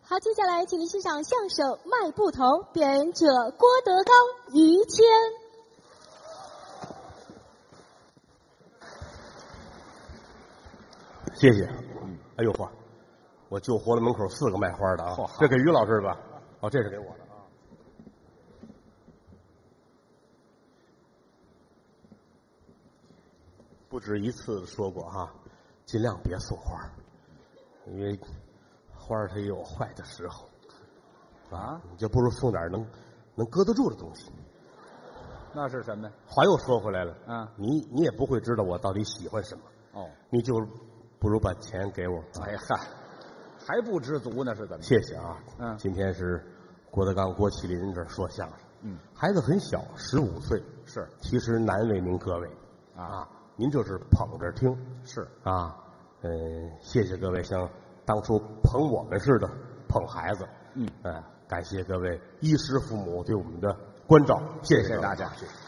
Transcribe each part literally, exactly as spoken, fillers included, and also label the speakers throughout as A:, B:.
A: 好，接下来请您欣赏相声《卖布头》，表演者郭德纲、于谦。
B: 谢谢。嗯，哎呦嚯，我救活了门口四个卖花的啊！这给于老师吧？哦，这是给我的啊。不止一次说过哈、啊，尽量别送花，因为花它也有坏的时候啊。你就不如送点能能搁得住的东西。
C: 那是什么呀？
B: 话又说回来了，
C: 啊，
B: 你你也不会知道我到底喜欢什么
C: 哦，
B: 你就不如把钱给我。
C: 哎嗨，还不知足呢，是怎么？
B: 谢谢啊。
C: 嗯，
B: 今天是郭德纲、郭麒麟这儿说相声。
C: 嗯，
B: 孩子很小，十五岁。
C: 是，
B: 其实难为您各位
C: 啊，
B: 啊您这是捧着听。
C: 是
B: 啊，嗯，谢谢各位像当初捧我们似的捧孩子。
C: 嗯，
B: 呃，感谢各位衣食父母对我们的关照，谢
C: 谢大家。
B: 谢谢。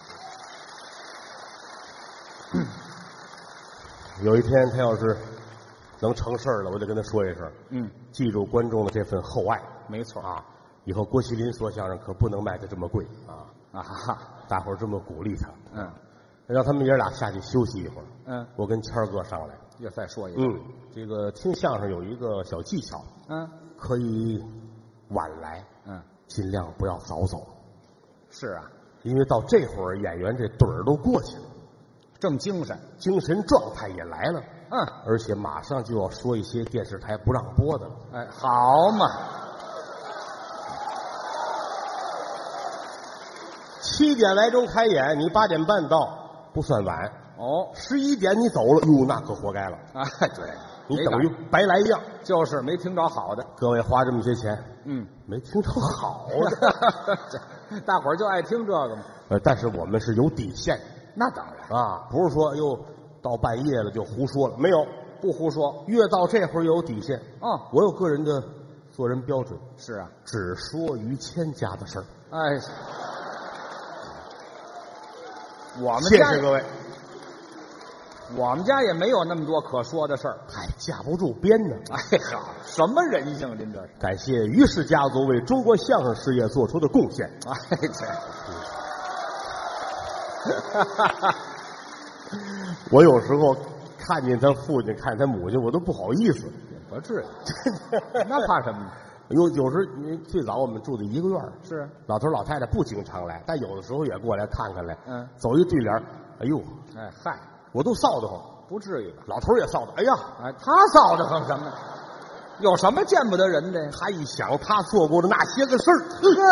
B: 嗯有一天他要是能成事儿了，我得跟他说一声。
C: 嗯，
B: 记住观众的这份厚爱。
C: 没错
B: 啊，以后郭麒麟说相声可不能卖的这么贵啊
C: 啊哈！
B: 大伙儿这么鼓励他。
C: 嗯，
B: 让他们爷俩下去休息一会儿。
C: 嗯，
B: 我跟谦儿哥上来。
C: 又再说一个。
B: 嗯，这个听相声有一个小技巧。
C: 嗯，
B: 可以晚来。
C: 嗯，
B: 尽量不要早走。
C: 是啊，
B: 因为到这会儿演员这盹儿都过去了。
C: 正精神，
B: 精神状态也来了，
C: 嗯，
B: 而且马上就要说一些电视台不让播的了。
C: 哎，好嘛，
B: 七点来钟开演，你八点半到不算晚。
C: 哦，
B: 十一点你走了，哟，那可活该了。
C: 哎，对，
B: 你等于白来一样。
C: 就是没听着好的。
B: 各位花这么些钱，
C: 嗯，
B: 没听着好的，
C: 大伙儿就爱听这个嘛。
B: 呃，但是我们是有底线。
C: 那当然
B: 啊，不是说又到半夜了就胡说了，没有，
C: 不胡说。
B: 越到这会儿有底线。
C: 嗯，
B: 我有个人的做人标准。
C: 是啊，
B: 只说于谦家的事儿。
C: 哎，我们
B: 谢
C: 家
B: 谢各位。
C: 我们家也没有那么多可说的事儿。
B: 嗨，架不住编呢。
C: 哎好，什么人性？您这是？
B: 感谢于氏家族为中国相声事业做出的贡献。
C: 哎，这。
B: 我有时候看见他父亲，看他母亲，我都不好意思。
C: 不至于，那怕什么呢？
B: 有有时你最早我们住的一个院儿，
C: 是
B: 老头老太太不经常来，但有的时候也过来看看来。
C: 嗯，
B: 走一对联，哎呦，
C: 哎嗨，
B: 我都臊得慌。
C: 不至于吧？
B: 老头也臊得，哎呀，
C: 哎，他臊得慌什么？有什么见不得人的？
B: 他一想他做过的那些个事儿，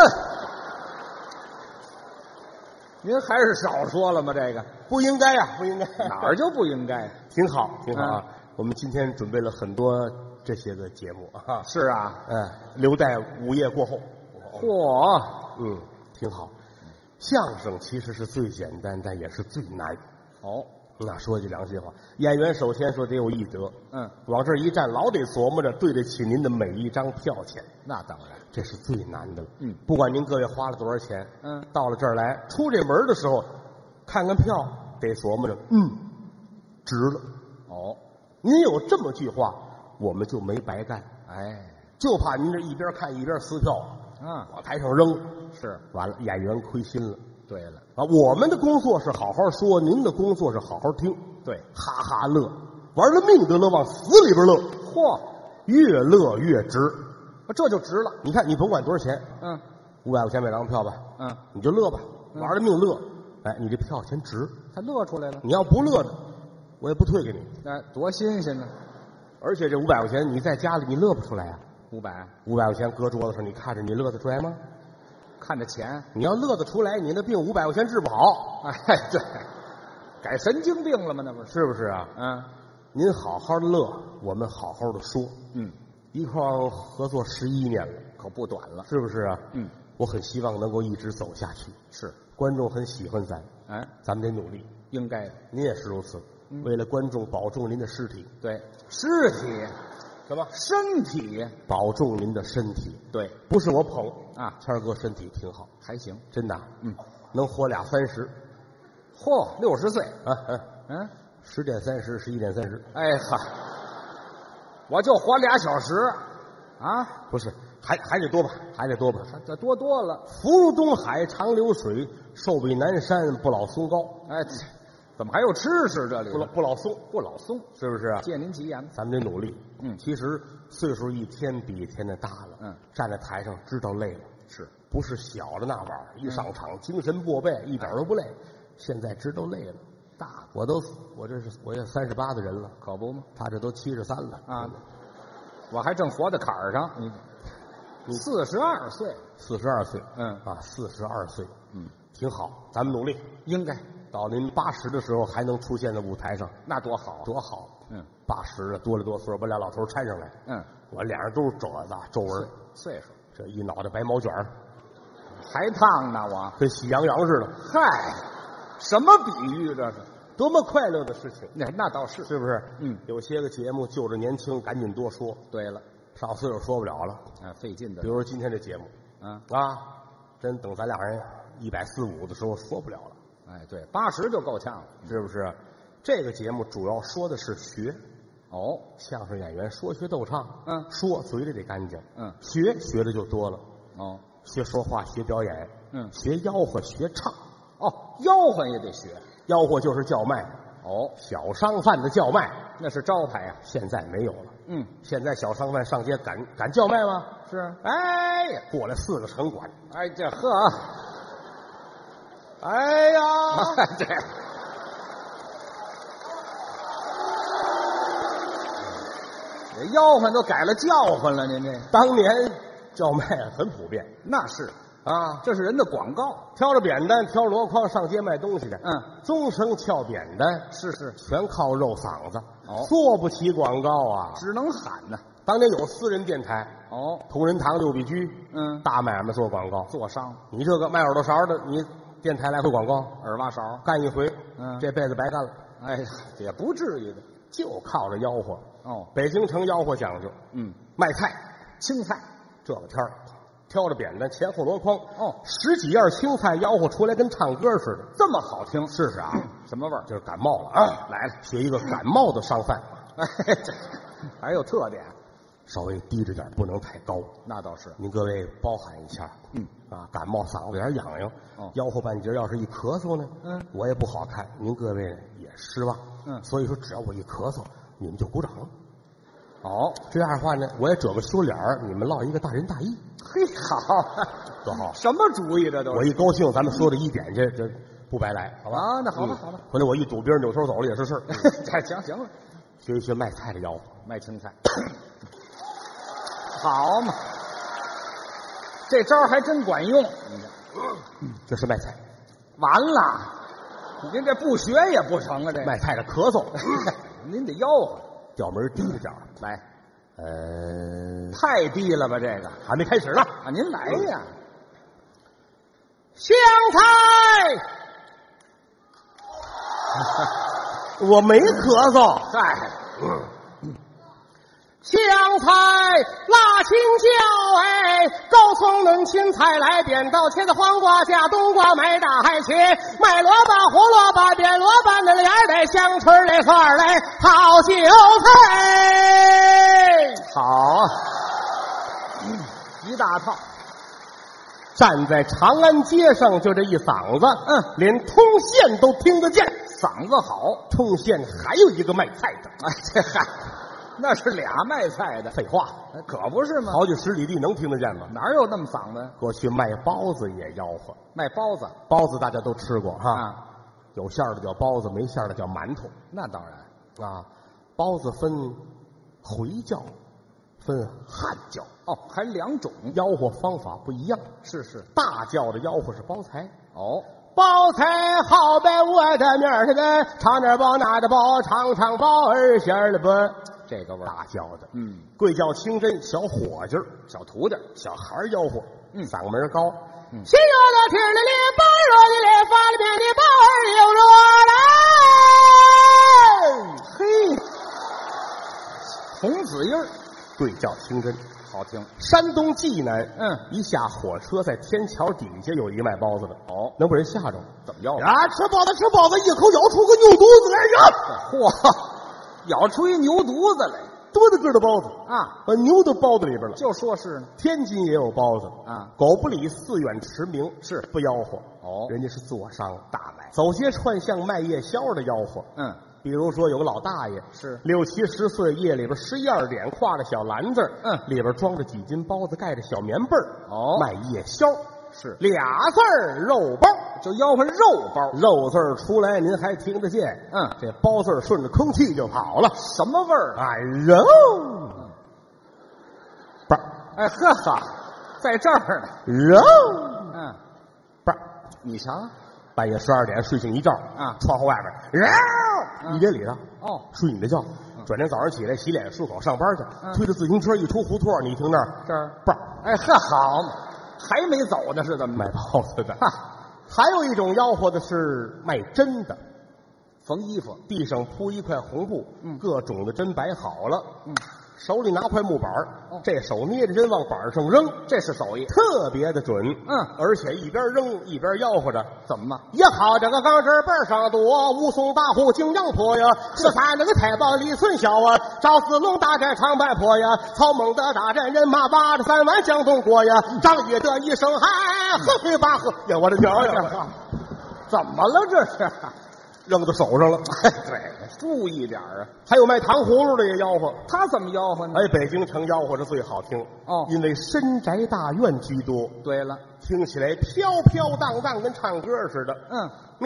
C: 您还是少说了吗？这个
B: 不应该呀、啊，不应该，
C: 哪儿就不应该？
B: 挺好，挺好啊！
C: 嗯、
B: 我们今天准备了很多这些个节目啊。
C: 是啊，
B: 嗯，留待午夜过后。
C: 嚯，
B: 嗯，挺好。相声其实是最简单，但也是最难。
C: 哦，
B: 那说句良心话，演员首先说得有艺德。
C: 嗯，
B: 往这一站，老得琢磨着对得起您的每一张票钱。
C: 那当然。
B: 这是最难的了。
C: 嗯，
B: 不管您各位花了多少钱，
C: 嗯，
B: 到了这儿来，出这门的时候，看看票，得琢磨着，嗯，值了。
C: 哦，
B: 您有这么句话，我们就没白干。
C: 哎，
B: 就怕您这一边看一边撕票，
C: 啊，
B: 往台上扔，
C: 是
B: 完了，演员亏心了。
C: 对了，
B: 啊，我们的工作是好好说，您的工作是好好听，
C: 对，
B: 哈哈乐，玩了命得乐，往死里边乐，
C: 嚯，
B: 越乐越值。
C: 这就值了。
B: 你看，你甭管多少钱，
C: 嗯，
B: 五百块钱买张票吧，
C: 嗯，
B: 你就乐吧，
C: 嗯、
B: 玩了命乐，哎，你这票钱值，
C: 他乐出来了。
B: 你要不乐的，我也不退给你。
C: 哎，多新鲜呢！
B: 而且这五百块钱你在家里你乐不出来啊。
C: 五百，
B: 五百块钱搁桌子上，你看着你乐得出来吗？
C: 看着钱，
B: 你要乐得出来，你那病五百块钱治不好。
C: 哎，对，改神经病了吗？那不是？
B: 是不是啊？
C: 嗯，
B: 您好好的乐，我们好好的说。
C: 嗯。
B: 一块儿合作十一年了，
C: 可不短了，
B: 是不是啊？
C: 嗯，
B: 我很希望能够一直走下去。
C: 是，
B: 观众很喜欢咱，
C: 哎，
B: 咱们得努力，
C: 应该的。
B: 您也是如此。嗯、为了观众，保重您的尸体。
C: 对，尸体，
B: 什么？
C: 身体，
B: 保重您的身体。
C: 对，
B: 不是我捧
C: 啊，
B: 谦儿哥身体挺好，
C: 还行，
B: 真的。
C: 嗯，
B: 能活俩三十。
C: 嚯，六十岁
B: 啊嗯、
C: 啊、嗯，
B: 十点三十，十一点三十。
C: 哎哈。我就活俩小时， 啊，
B: 不是，还还得多吧，还得多吧。
C: 这多多了。
B: 福如东海长流水，寿比南山不老松高。
C: 哎，怎么还有吃食这里？
B: 不老不老松，
C: 不老松，
B: 是不是啊？
C: 借您吉言。
B: 咱们得努力。
C: 嗯，
B: 其实岁数一天比一天的大了。
C: 嗯，
B: 站在台上知道累了，
C: 是
B: 不是小的那玩意儿？一上场精神过备，一点都不累。现在知道累了。
C: 大，
B: 我都我这是我也三十八的人了，
C: 可不吗？
B: 他这都七十三了
C: 啊！我还正活在坎儿上，你你四十二岁，
B: 四十二岁，
C: 嗯
B: 啊，四十二岁，
C: 嗯，
B: 挺好，咱们努力，
C: 应该
B: 到您八十的时候还能出现在舞台上，
C: 那多好，
B: 多好！
C: 嗯，
B: 八十了，多了多岁，把俩老头搀上来，
C: 嗯，
B: 我脸上都是褶子、皱纹，
C: 岁数，
B: 这一脑袋白毛卷
C: 还烫呢，我
B: 跟喜羊羊似的。
C: 嗨，什么比喻这是？
B: 多么快乐的事情！
C: 那那倒是，
B: 是不是？
C: 嗯，
B: 有些个节目就着年轻，赶紧多说。
C: 对了，
B: 上岁数说不了了，
C: 啊，费劲的。
B: 比如说今天这节目，
C: 啊
B: 啊，真等咱俩人一百四五的时候说不了了。
C: 哎，对，八十就够呛了，
B: 是不是？这个节目主要说的是学。
C: 哦，
B: 相声演员说学逗唱，
C: 嗯，
B: 说嘴里得干净，
C: 嗯，
B: 学学的就多了。
C: 哦，
B: 学说话，学表演，
C: 嗯，
B: 学吆喝，学唱。
C: 哦，吆喝也得学。
B: 吆喝就是叫卖，
C: 哦，
B: 小商贩的叫卖，
C: 那是招牌呀、啊。
B: 现在没有了。
C: 嗯，
B: 现在小商贩上街敢敢叫卖吗？
C: 是。
B: 哎呀，过来四个城管，
C: 哎，这呵，
B: 哎呀，
C: 这这吆喝都改了叫唤了，您这
B: 当年叫卖很普遍。
C: 那是
B: 啊，
C: 这是人的广告，
B: 挑着扁担，挑箩筐上街卖东西的。
C: 嗯，
B: 终生翘扁担，
C: 是是，
B: 全靠肉嗓子。
C: 哦，
B: 做不起广告啊，
C: 只能喊呢。
B: 当年有私人电台，
C: 哦，
B: 同仁堂、六必居，
C: 嗯，
B: 大买卖做广告，
C: 做商。
B: 你这个卖耳朵勺的，你电台来回广告，
C: 耳挖勺
B: 干一回，
C: 嗯，
B: 这辈子白干了。
C: 哎呀，也不至于的，
B: 就靠着吆喝。
C: 哦，
B: 北京城吆喝讲究，
C: 嗯，
B: 卖菜、
C: 青菜，
B: 这个天儿，挑着扁担，前后箩筐，
C: 哦，
B: 十几样青菜吆喝出来，跟唱歌似的，
C: 这么好听。
B: 试试啊，
C: 什么味儿？
B: 就是感冒了啊，来了，学一个感冒的商贩，
C: 哎，这还有特点，
B: 稍微低着点，不能太高。
C: 那倒是。
B: 您各位包涵一下，
C: 嗯
B: 啊，感冒嗓子眼痒痒，
C: 哦，
B: 吆喝半截，要是一咳嗽呢，
C: 嗯，
B: 我也不好看，您各位也失望，
C: 嗯，
B: 所以说只要我一咳嗽，你们就鼓掌。
C: 哦，
B: 这样的话呢，我也遮个羞脸儿，你们落一个大仁大义。
C: 嘿，好，
B: 多好！
C: 什么主意这都是？
B: 我一高兴，咱们说的一点这这不白来，好吧？
C: 啊，那好吧，
B: 嗯、
C: 好吧。
B: 回来我一堵边扭头走了也是事儿。
C: 这行行了，
B: 学一学卖菜的吆喝，
C: 卖青菜，好嘛，这招还真管用。
B: 这是卖菜。
C: 完了，您这不学也不成啊！这
B: 卖菜的咳嗽，
C: 您得吆喝。
B: 调门低着点儿，
C: 来，
B: 呃，
C: 太低了吧？这个
B: 还没开始呢。
C: 啊，您来呀！
B: 香菜，我没咳嗽。
C: 嗨，
B: 香菜辣青椒，哎，高葱嫩青菜来扁豆，切个黄瓜加冬瓜，买大海切，卖萝卜胡萝卜变萝卜，那个芽儿嘞，香椿儿嘞，蒜儿嘞，好韭菜。
C: 好啊，一大套。
B: 站在长安街上，就这一嗓子，
C: 嗯，
B: 连通县都听得见。
C: 嗓子好，
B: 通县还有一个卖菜的，
C: 哎，这嗨，那是俩卖菜的。
B: 废话，
C: 可不是吗？
B: 好几十里地能听得见吗？
C: 哪有那么嗓子？
B: 过去卖包子也吆喝，
C: 卖包子，
B: 包子大家都吃过哈，
C: 啊，
B: 有馅儿的叫包子，没馅儿的叫馒头
C: 那当然
B: 啊。包子分回教，分汉教，
C: 哦，还两种。
B: 吆喝方法不一样。
C: 是是，
B: 大教的吆喝是包财，
C: 哦，
B: 包财好摆我的面儿，这个唱点包那的包，唱唱包二馅儿的不，
C: 这个味儿。
B: 大教的，
C: 嗯，
B: 贵教清真小伙计儿、
C: 小徒弟，
B: 小孩儿吆喝，
C: 嗯
B: 嗓门高。
C: 嗯，
B: 心热的天儿的里，包热的里，发了面的包儿有着我来。
C: 嘿，童子音儿，
B: 贵教清真。
C: 好听。
B: 山东济南，
C: 嗯，
B: 一下火车在天桥底下有一个卖包子的，
C: 哦，
B: 能把人吓着。
C: 怎么要？
B: 啊，吃包子吃包子，一口咬出个牛犊子来呀！
C: 嚯，咬出一牛犊子来，
B: 多大个的包子
C: 啊，
B: 把牛都包在里边了。
C: 就说是呢。
B: 天津也有包子
C: 啊，
B: 狗不理，四远驰名，
C: 是
B: 不吆喝
C: 哦，
B: 人家是做商
C: 大买，
B: 走街串巷卖夜宵的吆喝。
C: 嗯，
B: 比如说有个老大爷
C: 是
B: 六七十岁，夜里边十一二点，挎着小篮子，
C: 嗯，
B: 里边装着几斤包子，盖着小棉被儿，
C: 哦，
B: 卖夜宵。
C: 是
B: 俩字儿肉包，
C: 就吆喝肉包，
B: 肉字儿出来您还听得见，
C: 嗯，
B: 这包字儿顺着空气就跑了，
C: 什么味儿？
B: 哎，肉包，
C: 哎呵哈，在这儿呢，
B: 肉
C: 嗯，
B: 包，
C: 你瞧，
B: 半夜十二点睡醒一觉
C: 啊，
B: 窗户外边肉，
C: 嗯
B: 一连里头
C: 哦，
B: 睡你的觉，转天早上起来洗脸漱口上班去，
C: 嗯
B: 推着自行车一出胡同，你听那儿
C: 这儿
B: 包，
C: 哎呵好嘛，还没走呢是怎么
B: 卖
C: 着？
B: 包子的。
C: 哈，
B: 还有一种吆喝的是卖针的，
C: 缝衣服，
B: 地上铺一块红布，
C: 嗯
B: 各种的针摆好了，
C: 嗯，
B: 手里拿块木板儿
C: 哦
B: 这手捏着针往板上扔，
C: 这是手艺，
B: 特别的准，
C: 嗯，
B: 而且一边扔一边吆喝着。
C: 怎么嘛？
B: 也好这个钢针板上多，武松打虎景阳坡呀，十三那个太保李存孝啊，赵子龙大战长白坡呀，曹孟德大战人马八十三万江东过呀，张翼德一声喊，喝退八喝呀，我的娘呀！
C: 怎么了这是？
B: 扔到手上了。
C: 对，注意点啊！
B: 还有卖糖葫芦的也吆喝，
C: 他怎么吆喝呢？
B: 哎，北京城吆喝的最好听
C: 哦
B: 因为深宅大院居多，
C: 对了，
B: 听起来飘飘荡荡，跟唱歌似的。
C: 嗯，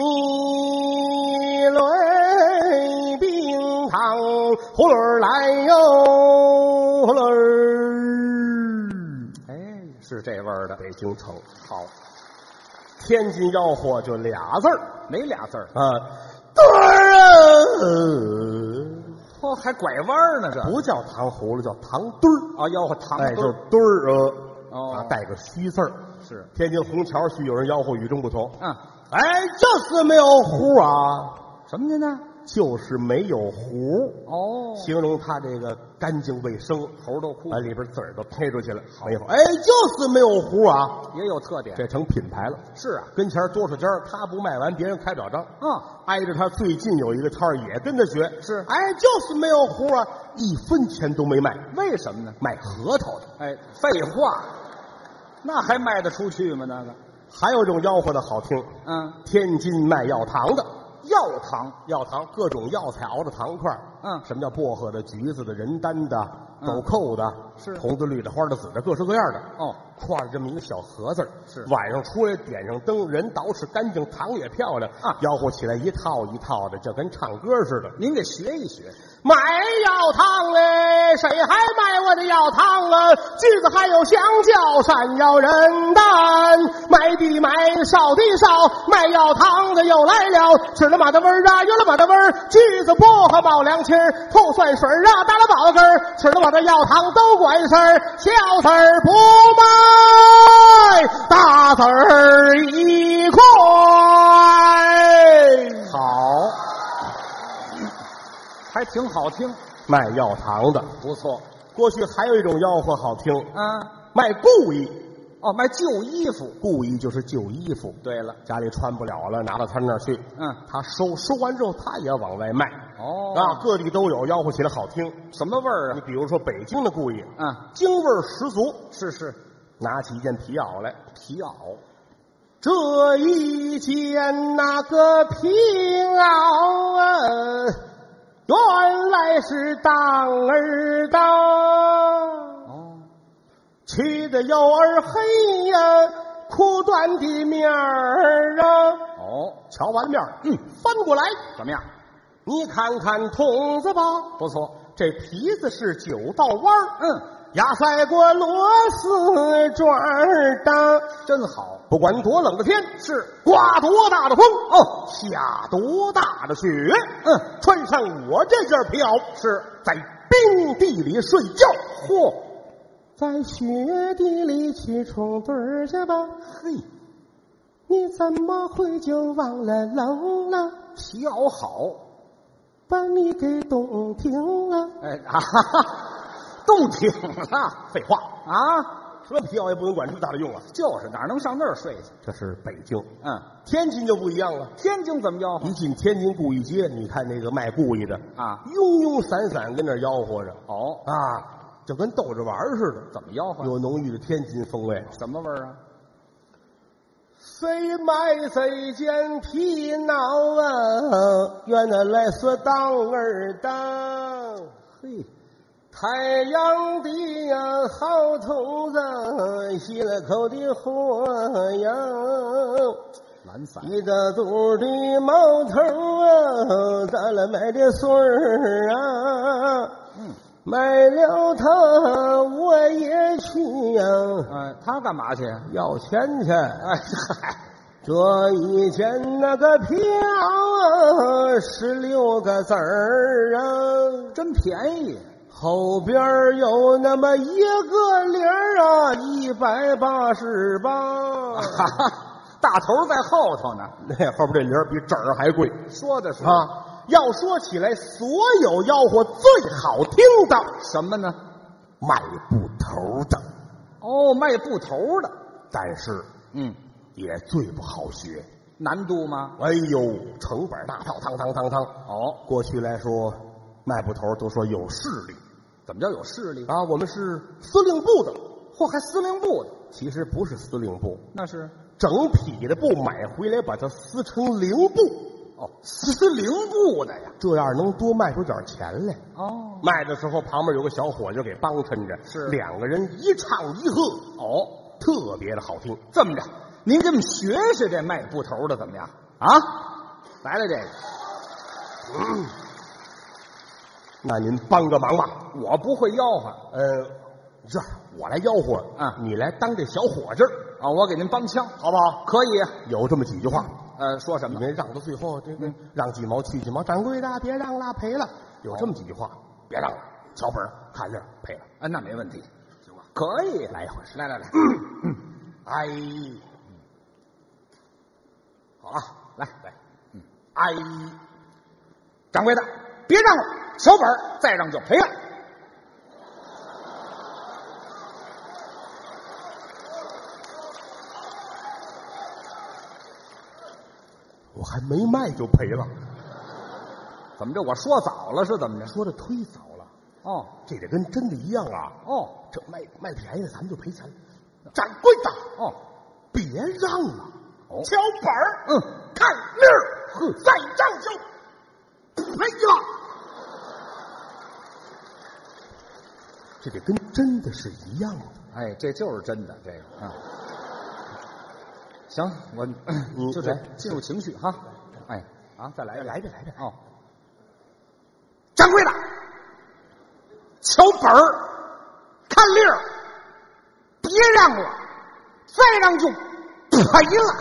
B: 米轮冰糖葫芦来哟，葫芦
C: 哎，是这味儿的。
B: 北京城
C: 好，
B: 天津吆喝就俩字儿
C: 哪俩字儿？
B: 啊，墩儿啊，
C: 哦，还拐弯儿呢，这
B: 不叫糖葫芦，叫糖墩儿。
C: 哦，吆喝糖
B: 哎，就是
C: 墩儿
B: 墩儿呃，
C: 哦
B: 啊，带个虚字儿。
C: 是，
B: 天津虹桥区有人吆喝与众不同。
C: 嗯，
B: 哎，就是没有糊啊，
C: 什么呢？
B: 就是没有糊，
C: 哦，
B: 形容它这个干净卫生，
C: 猴都哭
B: 把里边字儿都拍出去了。没有，哎，就是没有糊啊，
C: 也有特点。
B: 这成品牌了。
C: 是啊，
B: 跟前多少家，他不卖完，别人开不了张。
C: 嗯，
B: 挨着他最近有一个摊儿也跟他学，
C: 是
B: 哎，就是没有糊啊，一分钱都没卖，
C: 为什么呢？
B: 卖核桃的。
C: 哎，废话，那还卖得出去吗？那个，
B: 还有一种吆喝的好听，
C: 嗯，
B: 天津卖药糖的，
C: 药糖，
B: 药糖各种药材熬的糖块儿
C: 嗯
B: 什么叫薄荷的、橘子的、人丹的、
C: 嗯
B: 豆蔻的，
C: 是
B: 红的、绿的、花的、紫的，各式各样的。
C: 哦，
B: 挎着这么一个小盒子儿
C: 是
B: 晚上出来点上灯，人捯饬干净，糖也漂亮
C: 啊
B: 吆喝起来一套一套的，就跟唱歌似的。
C: 您给学一学。
B: 买药糖嘞，谁还买我的药糖啊？橘子还有香蕉，山药人丹，买的买，烧的烧，卖药糖的又来了，吃了马的味儿啊，有了马的味儿，橘子薄荷冒凉气儿，吐酸水啊，打了饱根儿，吃了我的药糖都管事儿，小子儿不卖，大子儿一块。
C: 好，还挺好听，
B: 卖药糖的，
C: 不错。
B: 过去还有一种吆喝好听，
C: 嗯，
B: 卖故衣。
C: 哦，卖旧衣服。
B: 故衣就是旧衣服，
C: 对了，
B: 家里穿不了了，拿到他那儿去，
C: 嗯，
B: 他收收完之后，他也往外卖。
C: 哦
B: 啊，各地都有，吆喝起来好听。
C: 什么味儿啊？
B: 你比如说北京的故衣，
C: 嗯，
B: 京味儿十足。
C: 是是，
B: 拿起一件皮袄来，
C: 皮袄。
B: 这一件那个皮袄啊，原来是当儿的。
C: 哦，
B: 去的有儿黑呀，苦短的面儿啊。
C: 哦，
B: 瞧完面儿，嗯，翻过来，
C: 怎么样？
B: 你看看筒子吧，
C: 不错。
B: 这皮子是九道弯儿，
C: 嗯，
B: 压塞过螺丝转儿的。
C: 真好。
B: 不管多冷的天，
C: 是
B: 刮多大的风，
C: 哦，
B: 下多大的雪，
C: 嗯，
B: 穿上我这件皮袄，
C: 是
B: 在冰地里睡觉。
C: 嚯，
B: 在雪地里去冲盹儿去吧。
C: 嘿，
B: 你怎么会就忘了冷了？
C: 皮袄好。
B: 把你给冻停了。
C: 哎啊哈哈，冻挺了。
B: 废话，
C: 啊，
B: 什么票也不能管这么大的用啊！
C: 就是哪能上那儿睡去？
B: 这是北京，
C: 嗯，
B: 天津就不一样了。
C: 天津怎么吆喝
B: 一进天津故意街，你看那个卖故意的
C: 啊，
B: 庸庸散散跟那儿吆喝着，
C: 哦
B: 啊，就跟逗着玩似的。
C: 怎么吆喝？
B: 有浓郁的天津风味。
C: 什么味儿啊？
B: 谁买谁见皮闹啊，原来是当儿当。
C: 嘿。
B: 太阳底呀，好筒子，吸了口的火呀，
C: 懒散。
B: 一大肚的毛头啊，咱俩买的水儿啊，
C: 嗯，
B: 买了它我也去呀。
C: 哎，他干嘛去？
B: 要钱去。
C: 哎嗨，
B: 这一件那个票啊，十六个字儿啊，
C: 真便宜。
B: 后边有那么一个零啊，一百八十八，
C: 大头在后头呢。
B: 那后边这零比整儿还贵。
C: 说的是
B: 啊，要说起来，所有吆喝最好听的
C: 什么呢？
B: 卖布头的。
C: 哦，卖布头的，
B: 但是
C: 嗯，
B: 也最不好学，
C: 难度吗？
B: 哎呦，成本大套，汤汤汤汤。
C: 哦，
B: 过去来说，卖布头都说有势力。
C: 怎么叫有势力
B: 啊？我们是司令部的，
C: 嚯，还司令部的？
B: 其实不是司令部，
C: 那是
B: 整匹的布买回来，把它撕成零布。
C: 哦，司令部的呀，
B: 这样能多卖出点钱来。
C: 哦，
B: 卖的时候旁边有个小伙计给帮衬着，
C: 是
B: 两个人一唱一和，
C: 哦，
B: 特别的好听。
C: 这么着，您给我们学学这卖布头的怎么样？啊，来了这个，
B: 嗯。那您帮个忙吧，
C: 我不会吆喝。
B: 呃，这样我来吆喝，
C: 啊，
B: 你来当这小伙计儿
C: 啊，我给您帮腔，
B: 好不好？
C: 可以啊。
B: 有这么几句话，
C: 呃，说什么？
B: 你们让到最后，这个让几毛去几毛，掌柜的别让了，赔了。有这么几句话，别让了，小本看着赔了。
C: 啊，那没问题，
B: 行吧？
C: 可以，
B: 来一回，
C: 来来来，
B: 哎，好了，
C: 来来，
B: 嗯，哎，
C: 掌柜的，别让了，小本再让就赔了。
B: 我还没卖就赔了，
C: 怎么着？我说早了是怎么着？
B: 说的忒早了。
C: 哦，
B: 这得跟真的一样啊！
C: 哦，
B: 这卖卖便宜的咱们就赔钱。掌柜的，
C: 哦，
B: 别让了，
C: 哦，
B: 小本儿，
C: 嗯，
B: 看粒儿，呵，再让就赔了。这得跟真的是一样的。
C: 哎，这就是真的，这个啊。行，我
B: 你
C: 就这进入情绪哈。哎，啊，再来一个，
B: 来着来着
C: 哦。掌柜的，瞧本儿，看粒儿，别让了，再让就赔了，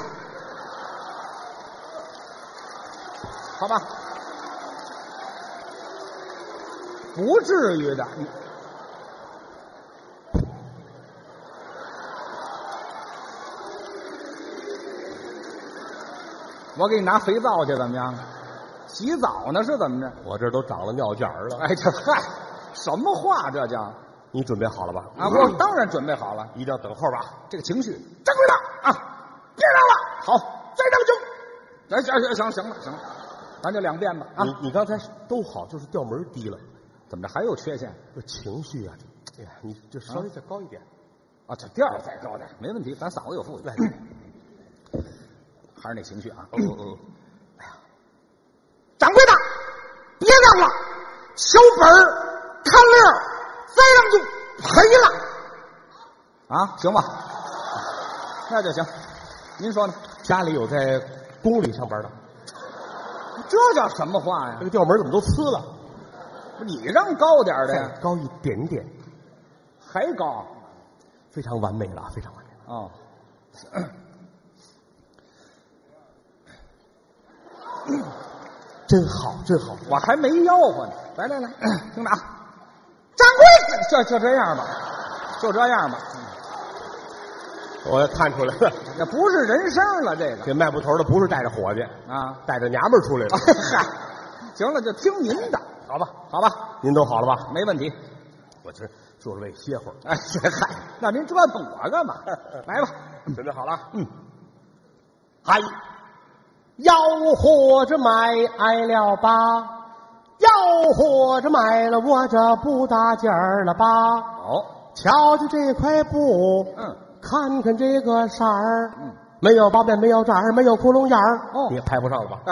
C: 好吧？不至于的。我给你拿肥皂去，怎么样？洗澡呢是怎么着？
B: 我这都长了尿碱儿了。
C: 哎，这嗨，什么话这叫？
B: 你准备好了吧？
C: 啊，我当然准备好了。
B: 一定要等候吧。
C: 这个情绪，掌柜的啊，别让了，好，再让就，行行行行了行了，咱就两遍吧。啊，
B: 你你刚才都好，就是调门低了，
C: 怎么着还有缺陷？
B: 这情绪啊，这哎呀，你就稍微再高一点。
C: 啊，这调再高点，没问题，咱嗓子有富裕。还是那情绪啊！
B: 嗯嗯，
C: 哎呀，掌柜的，别让了，小本儿看粒儿，再让就赔了。啊，行吧？那就行。您说呢？
B: 家里有在宫里上班的，
C: 这叫什么话呀？
B: 这个调门怎么都呲了？
C: 你让高点的呀？
B: 高一点点，
C: 还高？
B: 非常完美了，非常完美了。
C: 哦。
B: 真好，真好！
C: 我还没吆喝呢。来来来，听着啊，掌柜，就就这样吧，就这样吧。
B: 我也看出来了，
C: 这不是人声了，这个
B: 这卖布头的不是带着伙计
C: 啊，
B: 带着娘们儿出来的。
C: 嗨，行了，就听您的，
B: 好吧，
C: 好吧，
B: 您都好了吧？
C: 没问题。
B: 我这就是为歇会儿。
C: 哎，嗨。 那您折腾我干嘛？来吧，
B: 准备好了。
C: 嗯，
B: 嗨，要活着买挨了吧？要活着买了，我这不大劲儿了吧？
C: 哦，
B: 瞧瞧这块布，
C: 嗯，
B: 看看这个色儿，
C: 嗯，
B: 没有包边，没有褶儿，没有窟窿眼儿，
C: 哦
B: 你也拍不上了吧？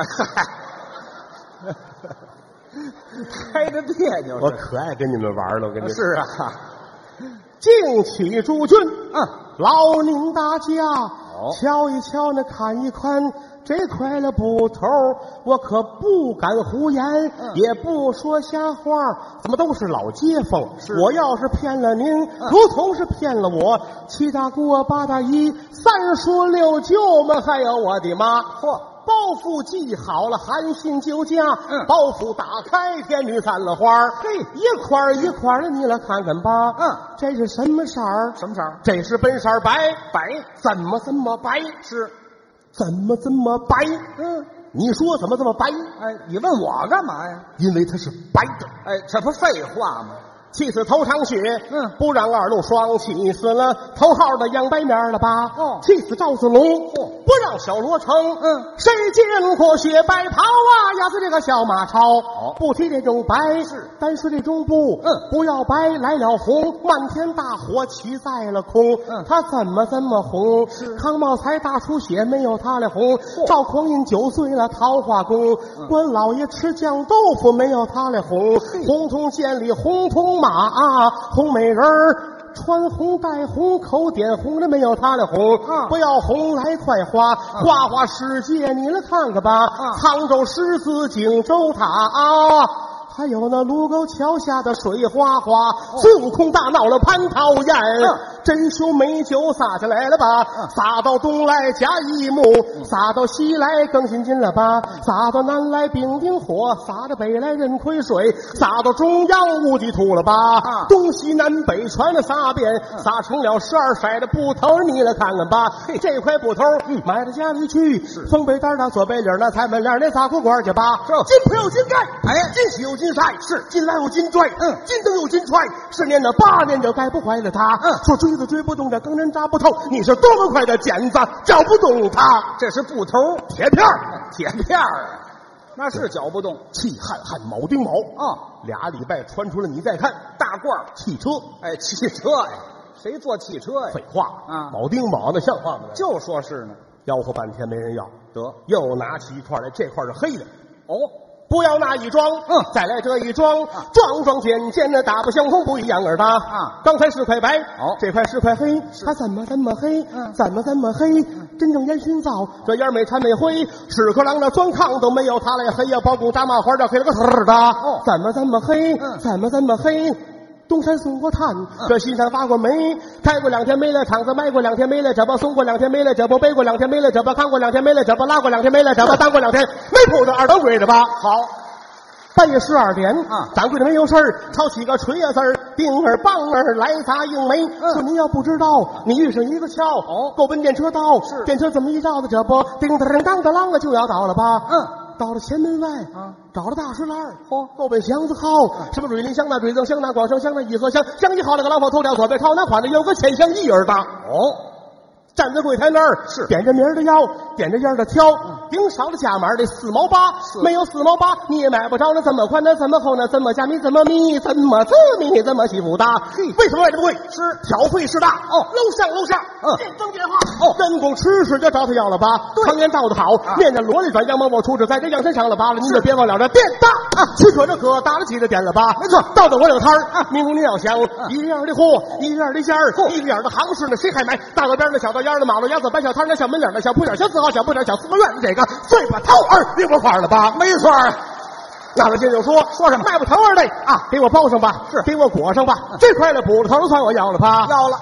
C: 拍着别扭。
B: 我可爱跟你们玩了，我跟你说。
C: 是啊，
B: 敬起诸君，
C: 嗯，
B: 劳您大驾，
C: 哦
B: 瞧一瞧那看一看这块了布头，我可不敢胡言，
C: 嗯
B: 也不说瞎话，怎么都是老街坊。
C: 是
B: 我要是骗了您，
C: 嗯
B: 如同是骗了我。七大姑八大姨，三叔六舅们，还有我的妈。
C: 嚯，
B: 包袱系好了，韩信就驾。
C: 嗯
B: 包袱打开，天女散了花。
C: 嘿
B: 一块儿一块儿的，你来看看吧。
C: 嗯，
B: 这是什么色儿？
C: 什么色儿？
B: 这是本色儿白。
C: 白
B: 怎么这么白？
C: 是，
B: 怎么这么白？
C: 嗯，
B: 你说怎么这么白？
C: 哎，你问我干嘛呀？
B: 因为它是白的。
C: 哎，这不废话吗？
B: 气死头场血，
C: 嗯
B: 不让二路双，气死了头号的杨白面了吧？
C: 哦
B: 气死赵子龙，
C: 嚯
B: 不让小罗成，
C: 嗯
B: 谁见过雪白袍啊？压死这个小马超，
C: 哦
B: 不提这种白，
C: 是
B: 单说这种布，
C: 嗯
B: 不要白来了红，漫天大火起在了空，
C: 嗯
B: 他怎么这么红？
C: 是
B: 康茂才大出血，没有他来红，赵匡胤九岁了桃花宫，
C: 嗯
B: 关老爷吃酱豆腐，没有他来红，红通县里红通马啊，红美人儿。穿红戴红口点红的没有他的红，
C: 嗯
B: 不要红来快花，花花世界你来看看吧，
C: 嗯
B: 沧州狮子锦州塔啊，还有那卢沟桥下的水花花，孙悟空大闹了蟠桃宴，
C: 嗯
B: 珍馐美酒撒下来了吧，
C: 嗯
B: 撒到东来甲乙木，撒到西来更新金了吧，撒到南来丙丁火，撒到北来壬癸水，撒到中央戊己土了吧，
C: 嗯
B: 东西南北全了撒遍，撒成了十二色的布头，你来看看吧，这块布头买到家里去，风背单的左背领那彩门帘那撒裤管去吧，
C: 这
B: 金铺有金盖，
C: 哎
B: 金喜有金晒，是金来有金拽，
C: 嗯
B: 金灯有金踹，十年的八年就盖不坏了它，
C: 嗯
B: 说锥子追不动，这钢针扎不透，你是多么快的剪子找不动它，
C: 这是布头，
B: 铁片儿
C: 铁片儿啊，那是搅不动。
B: 气汉汉铆钉铆，
C: 哦，
B: 俩礼拜传出来，你再看
C: 大褂儿，
B: 汽车，
C: 哎，汽车呀，谁坐汽车呀？
B: 废话
C: 啊
B: 铆钉铆的像话吗？
C: 就说是呢。
B: 吆喝半天没人要，
C: 得
B: 又拿起一块来，这块是黑的，
C: 哦，
B: 不要那一装，
C: 嗯
B: 再来这一装，装装尖尖的，大不相同，不一样儿的
C: 啊
B: 刚才是块白，
C: 哦
B: 这块是块黑，它怎么这么黑？
C: 嗯
B: 怎么这么黑？真正烟熏灶，这烟没掺没灰，屎壳郎的砖炕都没有它来黑呀，包公大麻花这黑了个死儿的，
C: 哦
B: 怎么这么黑？
C: 嗯
B: 怎么这么黑？东山送过炭，这西山发过煤，开过两天没了厂子，卖过两天没了，这不送过两天没了，这不背过两天没了，这不看过两天没了，这不拉过两天没了，这不当过两天没铺的二等柜着吧？好。半夜十二点，
C: 啊
B: 掌柜的没有事儿，抄起个锤呀子儿，钉儿棒儿来砸硬梅。说您要不知道，你遇上一个桥，
C: 哦
B: 够奔电车道，
C: 是
B: 电车这么一照的，这不叮当当当啷的就要到了吧？
C: 嗯，
B: 到了前门外，
C: 啊，
B: 找了大石栏儿，嚯，够奔箱子靠，什么瑞林乡那瑞增乡那广生乡那颐和乡，乡一号那个老婆头条左边朝南款的有个千乡一儿大。
C: 哦，
B: 站在柜台那儿，
C: 是
B: 点着名儿的要，点着样的挑，顶少的价码得四毛八，没有四毛八你也买不着。那怎么宽呢？怎么厚呢？怎么加密？怎么密？怎么字密？怎么起伏大？为什么卖这么贵？是挑费是大哦，楼上楼下，
C: 嗯
B: 电灯电话哦，人工吃食就找他要了吧？常言道得好，面着萝莉转，羊毛我出纸，在这阳山上了吧了，你就别忘了这店大啊，吃可这可打得起的店了吧？没错，到的我有摊儿，明明你要想一个样的货，一个样的价儿，一个样的行市呢，谁还买？大路边的小道沿的马路牙子摆小摊的小门脸的小铺点小四号小铺点小四合院，这个碎把头儿给我块了吧？
C: 没错儿，
B: 那个劲就说说什么卖不头儿的啊，给我包上吧，是给我裹上吧，这块的补了头算我要了吧？
C: 要了，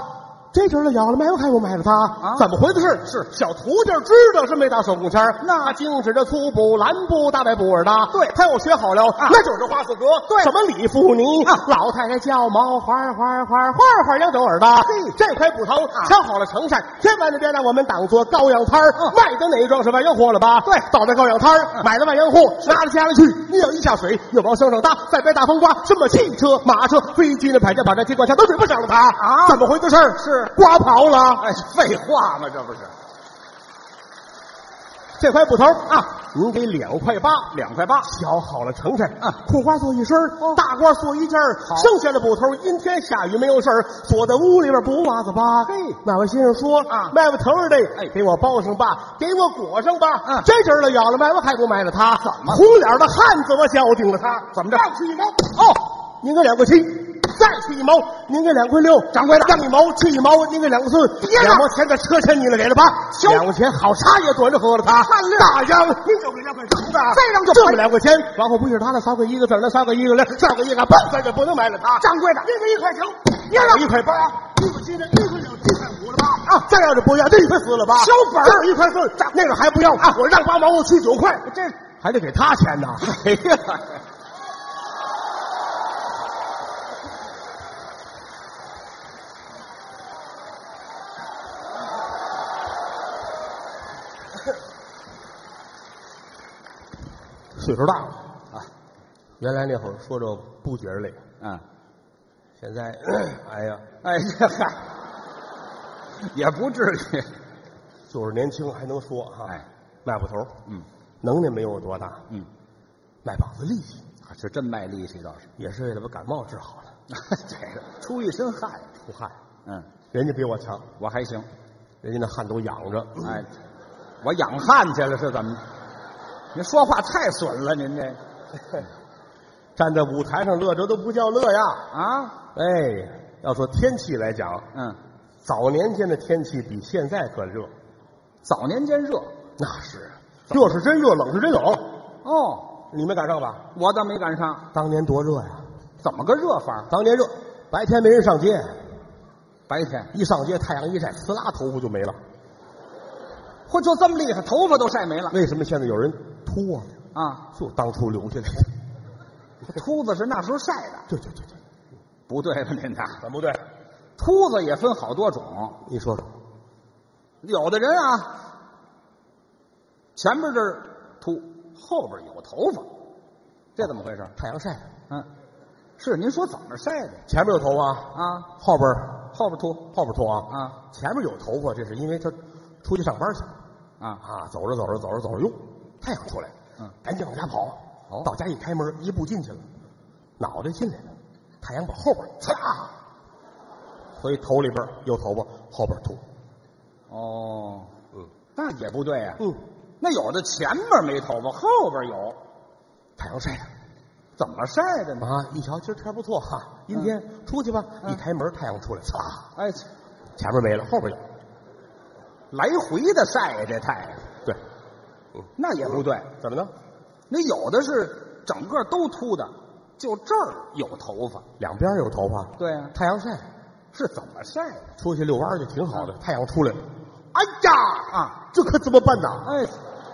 B: 这阵儿咬了卖我还不卖了他
C: 啊？
B: 怎么回事？
C: 是
B: 小徒弟知道是没打手工签儿，
C: 那
B: 他精致的粗布、蓝布、大白布耳的，
C: 对
B: 他又学好了，
C: 啊
B: 那就是花四格，
C: 对
B: 什么李妇尼
C: 啊
B: 老太太叫毛花花花花花扬州耳的，
C: 嘿
B: 这块布头
C: 啊
B: 挑好了成晒，千万的别让我们当做羔羊摊儿，
C: 嗯
B: 卖的那桩是万元货了吧？
C: 对
B: 倒在羔羊摊儿，买的万元货，拿到家里去，你要一下水，又往身上搭，再别大风刮，什么汽车、马车、飞机的排架、把这机关枪都追不上了他
C: 啊
B: 怎么回事？
C: 是
B: 刮跑了。
C: 哎，废话嘛，这不是？
B: 这块布头啊，您给两块八，
C: 两块八，
B: 削好了成晒，
C: 嗯
B: 裤花做一身，
C: 哦
B: 大褂做一件儿
C: 好
B: 剩下的布头，阴天下雨没有事儿，锁在屋里边补袜子吧。
C: 嘿
B: 那位先生说
C: 啊
B: 卖布头的，
C: 哎
B: 给我包上吧，给我裹上吧。
C: 嗯
B: 这阵儿了，咬了卖我还不卖了他，
C: 怎么
B: 红脸的汉子我交定了他，
C: 怎么着
B: 再去一毛哦，您给两块七。再去一毛，您给两块六，
C: 掌柜的
B: 让一毛去一毛，您给两个四，
C: 别了
B: 两毛钱的车钱你了给了吧，两块钱好茶也端着喝了他，
C: 看量
B: 大洋您就给两块钱的，
C: 再让就
B: 这么两块钱，往后不是他的少个一个字儿，那少个一个零，少个一个半，咱就不能买了他。
C: 掌柜的，
B: 这个一块九，
C: 别了
B: 一块八，一块七的，一块六，一块五了吧？啊，再要是不要，这一块四了吧？
C: 小本儿
B: 一块四，那个还不要啊？我让八毛，我去九块，
C: 这
B: 还得给他钱呢。
C: 哎呀，
B: 岁数大了
C: 啊，
B: 原来那会儿说着不觉着累，
C: 嗯，
B: 现在，哎呀，
C: 哎这嗨，也不至于，
B: 就是年轻还能说哈，
C: 哎，
B: 卖布头，
C: 嗯
B: 能耐没有多大，
C: 嗯，
B: 卖膀子力气，
C: 是真卖力气倒是，
B: 也是为了把感冒治好了，
C: 这个出一身汗，
B: 出汗，
C: 嗯，
B: 人家比我强，
C: 我还行，
B: 人家那汗都养着，
C: 哎，我养汗去了是怎么？您说话太损了，您这
B: 站在舞台上乐，这都不叫乐呀！
C: 啊，
B: 哎，要说天气来讲，
C: 嗯，
B: 早年间的天气比现在可热，
C: 早年间热，
B: 那是热是真热，冷是真冷，
C: 哦，
B: 你没赶上吧？
C: 我倒没赶上，
B: 当年多热呀！
C: 怎么个热法？
B: 当年热，白天没人上街，
C: 白天，
B: 一上街太阳一晒，呲啦头发就没了。
C: 嚯，就这么厉害，头发都晒没了
B: 为什么现在有人秃啊？
C: 啊！
B: 就当初留下来的。
C: 秃子是那时候晒的，
B: 对对对对，
C: 不对吧？您呐，
B: 怎么不对？
C: 秃子也分好多种，
B: 你说说，
C: 有的人啊，前边这儿秃，后边有头发，这怎么回事？
B: 太阳晒，
C: 嗯，是您说怎么晒的
B: 前面有头发，
C: 啊？
B: 后边
C: 后边秃
B: 后边秃啊
C: 啊？
B: 前面有头发，这是因为他出去上班去
C: 啊？
B: 啊，走着走着走着走着，哟，太阳出来了，
C: 嗯，
B: 赶紧往家跑。
C: 哦
B: 到家一开门，一步进去了，脑袋进来了，太阳把后边呲啦，所以头里边有头发，后边秃。
C: 哦，
B: 嗯
C: 那也不对呀、
B: 嗯，
C: 那有的前面没头发，后边有，
B: 太阳晒的
C: 怎么晒的呢？
B: 啊，一瞧今儿天不错哈，阴天，出去吧。
C: 嗯
B: 一开门，太阳出来，呲啦，
C: 哎，
B: 前面没了，后边有。
C: 来回的晒呀，这太阳，
B: 对，
C: 那也不对。
B: 怎么呢？
C: 那有的是整个都秃的，就这儿有头发。
B: 两边有头发。
C: 对啊，
B: 太阳晒，
C: 是怎么晒的？
B: 出去遛弯去挺好的。太阳出来了，
C: 哎呀啊！
B: 这可怎么办呢？
C: 哎，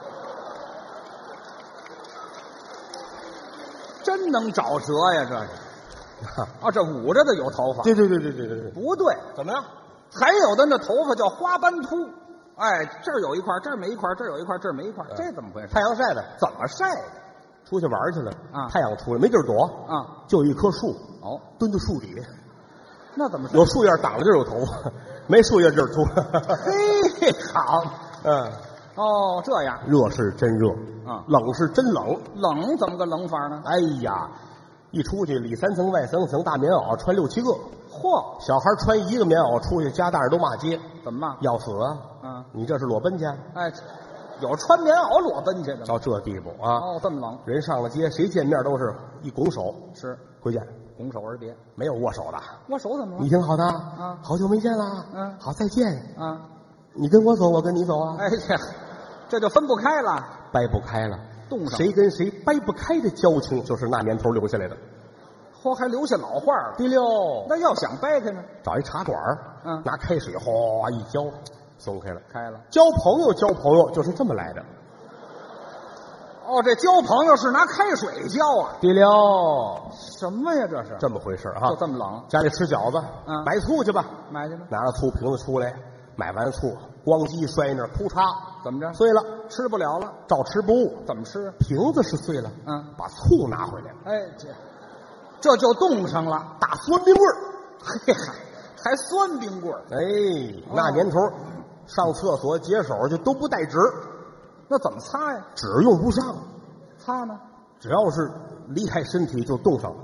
C: 真能找辙呀，这是。啊，这捂着的有头发，
B: 对对对对对对对，
C: 不对。
B: 怎么样？
C: 还有的那头发叫花斑秃，哎，这儿有一块，这儿没一块，这儿有一块，这儿没一块，这怎么回事？
B: 太阳晒的，
C: 怎么晒的？
B: 出去玩去了
C: 啊
B: 太阳出来没地儿躲
C: 啊，
B: 就一棵树，
C: 哦，
B: 蹲在树底下，
C: 那怎么晒？
B: 有树叶挡着这儿有头发，没树叶这儿秃。
C: 嘿，好，
B: 嗯，
C: 哦，这样，
B: 热是真热
C: 啊
B: 冷是真冷。
C: 冷怎么个冷法呢？
B: 哎呀，一出去里三层外三层大棉袄穿六七个，
C: 嚯，
B: 小孩穿一个棉袄出去，家大人都骂街，
C: 怎么骂？
B: 要死啊！
C: 啊，
B: 你这是裸奔去？
C: 哎，有穿棉袄裸奔去的吗？
B: 到这地步啊！
C: 哦，这么冷，
B: 人上了街，谁见面都是一拱手，
C: 是
B: 回见，
C: 拱手而别。
B: 没有握手的。
C: 握手怎么了？
B: 你挺好的
C: 啊
B: 好久没见了，
C: 嗯
B: 好再见。
C: 啊，
B: 你跟我走，我跟你走啊，
C: 哎呀，这就分不开了，
B: 掰不开了。
C: 冻上了
B: 谁跟谁掰不开的交情，就是那年头留下来的。
C: 嚯， 嚯，还留下老话了。
B: 对了，
C: 那要想掰开呢？
B: 找一茶馆，
C: 嗯，
B: 拿开水哗一浇，松开了，
C: 开了。
B: 交朋友，交朋友就是这么来的。
C: 哦，这交朋友是拿开水交啊？
B: 对了，
C: 什么呀？这是
B: 这么回事哈？
C: 就这么冷？
B: 家里吃饺子，
C: 嗯，
B: 买醋去吧，
C: 买去吧。
B: 拿着醋瓶子出来，买完醋，咣叽摔那儿，扑嚓，
C: 怎么着？
B: 碎了，
C: 吃不了了，
B: 照吃不误。
C: 怎么吃？
B: 瓶子是碎了，
C: 嗯，
B: 把醋拿回来，
C: 哎，这这就冻上了，
B: 大酸冰棍儿，
C: 嘿嗨，还酸冰棍儿。
B: 哎，那年头上厕所解手就都不带纸，
C: 那怎么擦呀？
B: 纸用不上，
C: 擦呢？
B: 只要是离开身体就冻上了，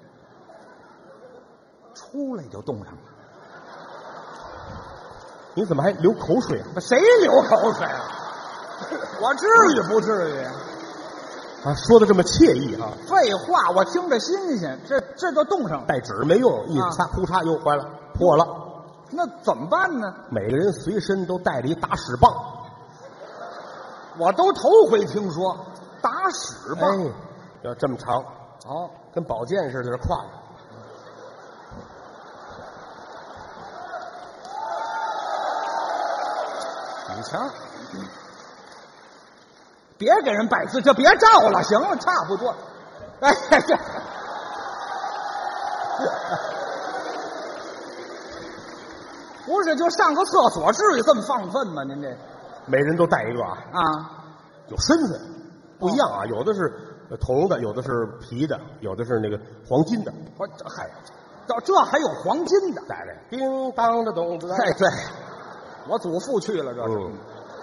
C: 出来就冻上了。
B: 你怎么还流口水啊？
C: 谁流口水啊？我至于不至于？
B: 啊，说的这么惬意啊！
C: 废话，我听着新鲜，这这就冻上了。
B: 带纸没用，一擦扑嚓又坏了，破了。
C: 那怎么办呢？
B: 每个人随身都带着一打屎棒，
C: 我都头回听说打屎棒，
B: 哎，要这么长，
C: 哦，
B: 跟宝剑似的，这挎着。
C: 你瞧，别给人摆姿，这别照了，行了，差不多。哎呀，不是，就上个厕所，至于这么放粪吗？您这
B: 每人都带一个啊，
C: 啊，
B: 有身份不一样啊，有的是铜的，有的是皮的，有的是那个黄金的。
C: 我这嗨，这这还有黄金的，
B: 带来，叮当的咚子。
C: 哎，对，我祖父去了，这是。
B: 嗯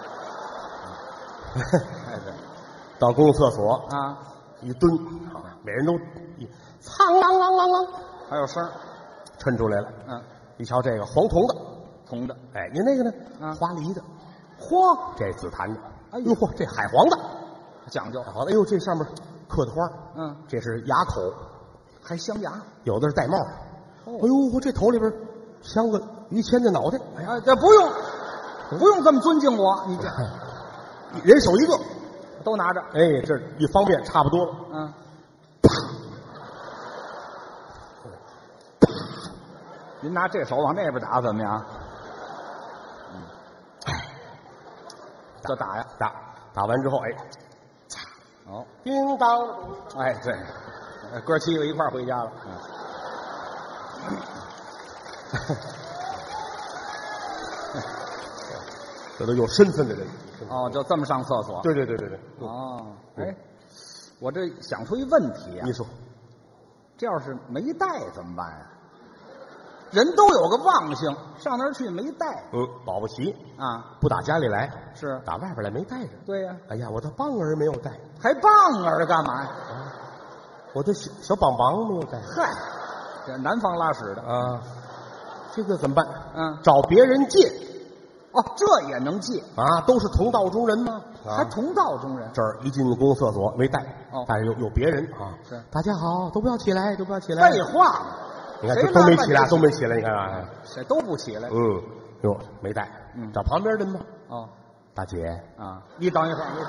C: 哎，对，
B: 到公共厕所
C: 啊，
B: 一蹲啊，每人都一苍啷啷啷啷，
C: 还有声儿，
B: 抻出来了。
C: 嗯，
B: 一瞧这个黄铜的，
C: 铜的，
B: 哎，您那个呢？
C: 啊
B: 花梨的，
C: 嚯，
B: 这紫檀的，
C: 哎呦
B: 呦嚯，这海黄的，
C: 讲究，
B: 海黄的，哎呦，这上面刻的花，
C: 嗯，
B: 这是牙口，
C: 还镶牙，
B: 有的是戴帽，
C: 哦
B: 哎呦，我这头里边镶个于谦的脑袋，哎呀，
C: 哎，这不用，不用这么尊敬我，你这
B: 人手一个，
C: 都拿着，
B: 哎，这一方便差不多了。
C: 嗯，您拿这手往那边打怎么样？嗯，这打呀，
B: 打打完之后，哎，
C: 哦，
B: 叮当，
C: 哎，对，呃哥七个一块儿回家了。
B: 这都有身份的人。
C: 哦，就这么上厕所。
B: 对对对对对。
C: 哦，
B: 嗯
C: 哎，我这想出一问题啊，
B: 你说，
C: 这要是没带怎么办呀？人都有个忘性，上那儿去没带
B: 嗯，保不齐
C: 啊？
B: 不打家里来，
C: 是，
B: 打外边来没带着。
C: 对呀、
B: 哎呀，我的棒儿没有带，
C: 还棒儿干嘛呀？
B: 我的小小棒棒没有带
C: 嗨，这南方拉屎的，
B: 啊，这个怎么办？
C: 嗯，
B: 找别人借
C: 哦，这也能借，
B: 啊，都是同道中人吗？啊
C: 还同道中人。
B: 这儿一进公共厕所没带，
C: 哦
B: 但是有有别人啊，
C: 是
B: 大家好，都不要起来，都不要起来。
C: 废话，
B: 你看
C: 谁
B: 这都没起来，
C: 拉慢
B: 都没起来，你看啊，
C: 这都不起来。
B: 嗯，哟，没带，
C: 嗯
B: 找旁边人吧，
C: 哦
B: 大姐，
C: 啊，你等一会儿，你等，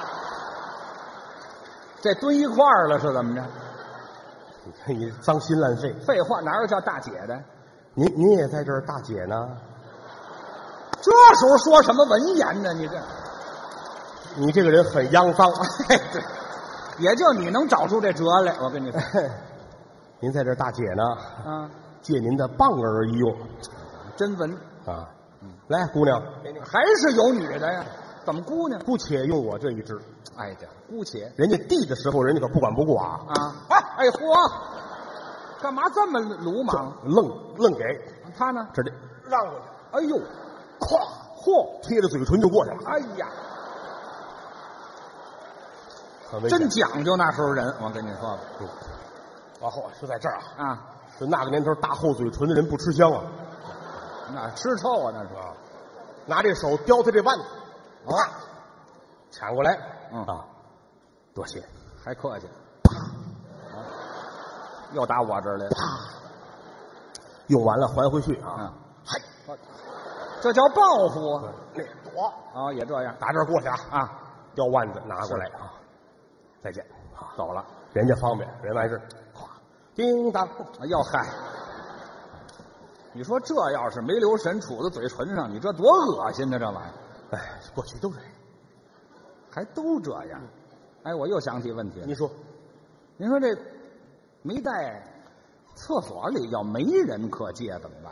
C: 这蹲一块儿了是怎么着？
B: 你看你脏心烂肺，
C: 废话，哪有叫大姐的？
B: 您您也在这儿，大姐呢？
C: 这时候说什么文言呢？你这，
B: 你这个人很肮脏。
C: 哎，对，也就你能找出这辙来。我跟你说，
B: 您在这儿，大姐呢？
C: 啊，
B: 借您的棒儿一用
C: 真文
B: 啊！来，姑娘，
C: 还是有女的呀？怎么姑娘？
B: 姑且用我这一支。
C: 哎，这姑且
B: 人家递的时候，人家可不管不顾啊，
C: 啊！哎哎嚯，干嘛这么鲁莽？
B: 愣愣给，
C: 他呢？
B: 这得让过去，
C: 哎呦，
B: 咵，嚯，贴着嘴唇就过去了。
C: 哎呀，
B: 很危险
C: 真讲究那时候人，我跟你说吧，
B: 往后是在这儿啊，
C: 啊，
B: 就那个年头，大厚嘴唇的人不吃香啊，
C: 那吃臭啊，那是
B: 啊，拿这手叼他这腕子，
C: 哦
B: 啪，抢过来，
C: 嗯
B: 啊，多谢，
C: 还客气，又打我这儿来了，
B: 用完了还回去啊，
C: 嗯，
B: 嗨，
C: 这叫报复啊！
B: 那躲，
C: 哦，也这样
B: 打这儿过去啊，
C: 啊，
B: 叼腕子拿过来啊，再见啊，
C: 走了。
B: 人家方便，人完事，咵， 叮当，
C: 要嗨，你说这要是没留神杵在嘴唇上，你这多恶心呢？这玩意儿，
B: 哎，过去都这样，
C: 还都这样。哎，我又想起问题了。
B: 你说，
C: 您说这没带厕所里要没人可借怎么办？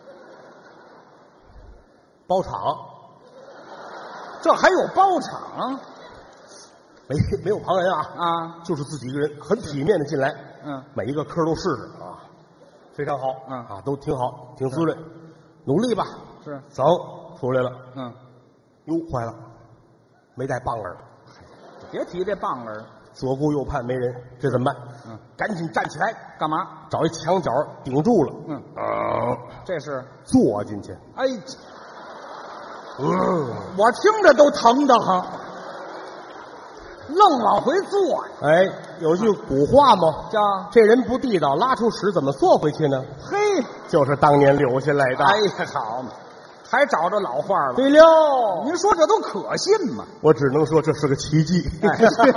B: 包场，
C: 这还有包场？
B: 没没有旁人啊
C: 啊，
B: 就是自己一个人，很体面的进来，
C: 嗯，
B: 每一个科都试试啊，非常好，
C: 嗯
B: 啊，都挺好，挺滋润，努力吧，
C: 是，
B: 走出来了，
C: 嗯，
B: 哟，坏了，没带棒儿，
C: 别提这棒儿，
B: 左顾右盼没人，这怎么办？
C: 嗯，
B: 赶紧站起来，
C: 干嘛？
B: 找一墙角顶住了，
C: 嗯，
B: 啊，
C: 这是
B: 坐进去，
C: 哎，
B: 嗯，
C: 我听着都疼得慌，愣往回坐呀。
B: 哎，有句古话吗？
C: 叫
B: 这人不地道，拉出屎怎么坐回去呢？
C: 嘿，
B: 就是当年留下来的。
C: 哎呀，好嘛，还找着老话了。
B: 对了，
C: 您说这都可信吗？
B: 我只能说这是个奇迹。
C: 哎，